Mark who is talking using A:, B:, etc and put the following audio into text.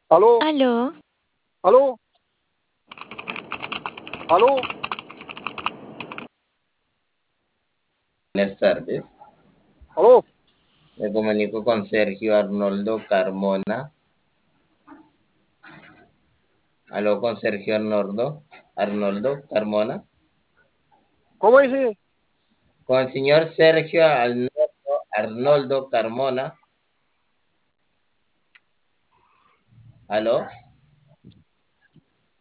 A: ¿Aló?
B: Aló,
A: ¿Aló? ¿Aló?
C: Buenas tardes.
A: ¿Aló?
C: Me comunico con Sergio Arnoldo Carmona. Aló con Sergio Arnoldo Carmona.
A: ¿Cómo dice?
C: Con el señor Sergio Arnoldo Carmona. Aló.